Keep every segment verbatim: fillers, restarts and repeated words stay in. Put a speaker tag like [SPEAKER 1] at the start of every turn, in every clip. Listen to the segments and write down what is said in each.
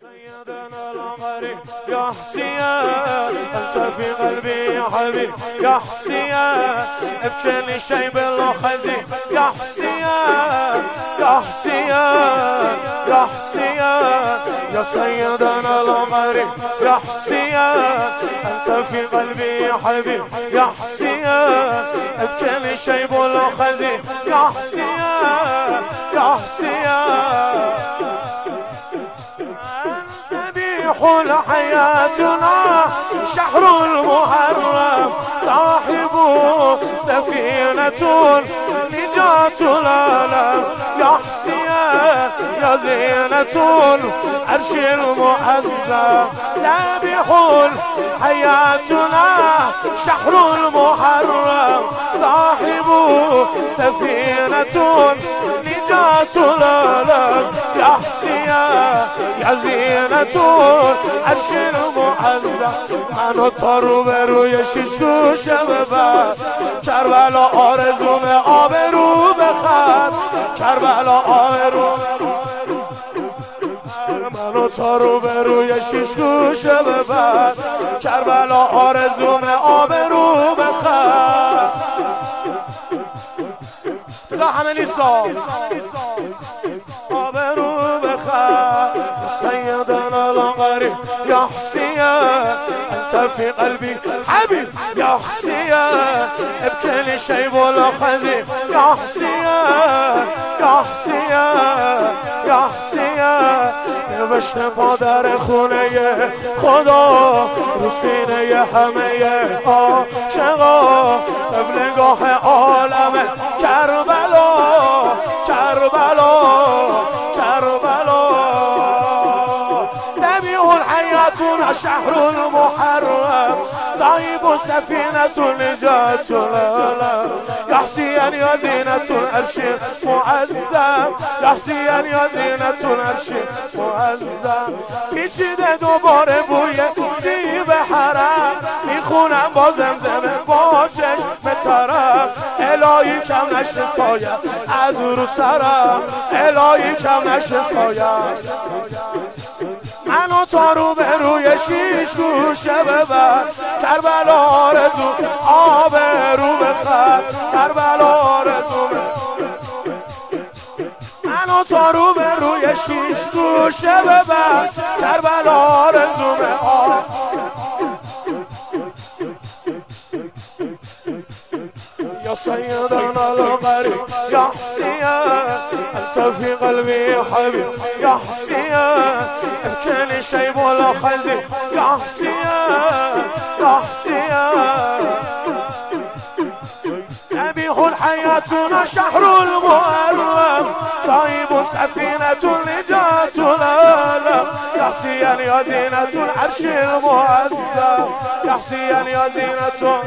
[SPEAKER 1] سيدنا الغريب يا حسين أنت في قلبي يا حبيب يا حسين ابكي لي شي بالخزي يا حسين يا حسين يا حسين يا سيدنا الغريب يا حسين أنت في قلبي يا حبيب يا حسين ابكي لي شي بالخزي يا حسين يا حسين حول حياتنا شهر المحرم صاحب سفينة نجاة العالم يا حسين يا زينة العرش المعظم لا بحول حياتنا شهر المحرم صاحب سفينة نجاة العالم يا حسين يا زينة عرش المعظم منو تا رو به روی شیش گوشه ببر کربلا آرزوم آبرو بخر کربلا آبرو منو تا رو به روی شیش گوشه ببر کربلا آرزوم آبرو بخر صدا همه نیستا آبرو بخر سيدنا الغريب يا حسين أنت في قلبي حبيب يا حسين ابكي لي شي بالخزي يا حسين يا حسين يا حسين نوشته پادر خونه خدا رو سینه همه عاشقا قبلگاه عالم کربلا کربلا کربلا حياتنا شهر المحرم صاحب سفينة نجاة العالم يا حسين يا زينة العرش المعظم يا حسين يا زينة العرش المعظم پیچیده دوباره بوی سیب حرم میخونم با زمزمه با چشم ترم الهی کم نشه سایه از رو سرم الهی کم نشه سایه منو تا رو به روی شیش گوشه ببر کربلا آرزو آب رو بخر کربلا آرزو منو تا رو به روی شیش گوشه ببر کربلا آرزو آب يا سيدنا الغريب يا حسين أنت في قلبي يا حبيب يا حسين ابكي لي شي بالخزي يا حسين يا حسين نبيح حياتنا شهر المحرم صاحب سفينة نجاة العالم يا حسين يا زينة العرش المعظم يا حسين يا زينة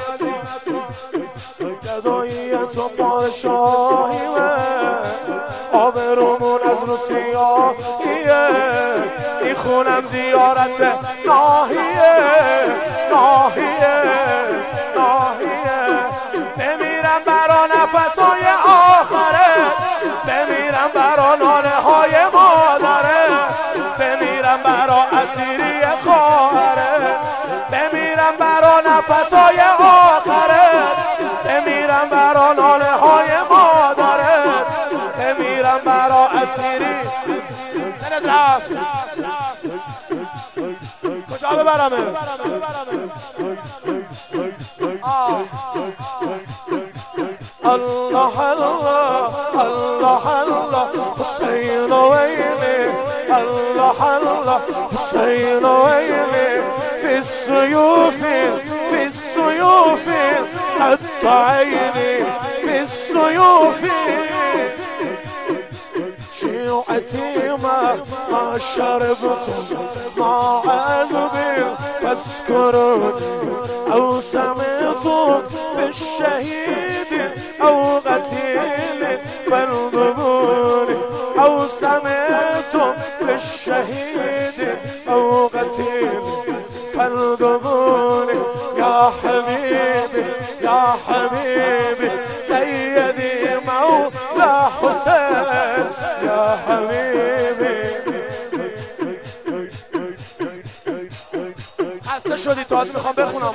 [SPEAKER 1] گداییت و پادشاهی من آبرومون از رو سیاهیه میخونم زیارت ناهیه ناهیه ناهیه بمیرم برا نفسهای آخره بمیرم برا ناله های مادره بمیرم برا اسیری خواهره بمیرم برا نفسهای آخره بمیرم برا ناله های مادرت بمیرم برا اسیری دلت رفت کجا ببرمه الله الله الله الله حسين ويلي الله الله حسين ويلي في السيوف في السيوف حتى عيني في السيوف شيعتي ما ما شربتم ما عذبي تذكروني أو سمعتم بالشهيد أو قتيل فانظروني أو سمعتم بالشهيد أو قتيل فانظروني يا حبيبي يا حبيبي سيدي مولا حسين يا حبيبي خسته شدی تازه میخوام بخونم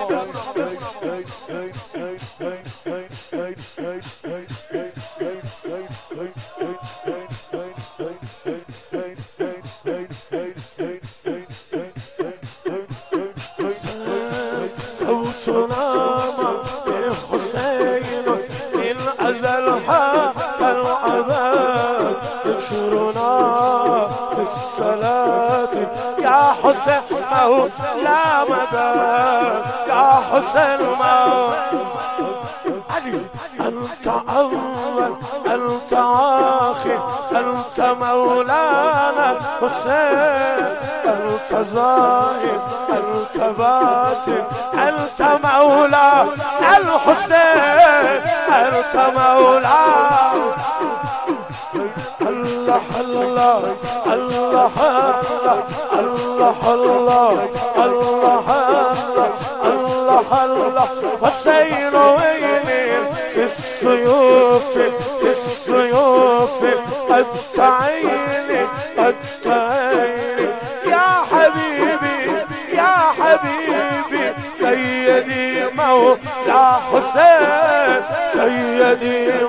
[SPEAKER 1] صوتنا حسين من أزل حق العباد ذكرنا في الصلاة يا حسين مولا مدى يا حسين مولا أنت أول أنت آخر أنت مولانا حسين أنت ظاهر أنت باطن أنت مولا الحسين أنت مولا الله الله الله الله الله الله الله الله حسين ويني في السيوف في السيوف التعيني التعيني يا حبيبي يا حبيبي سيدي مولا حسين سيدي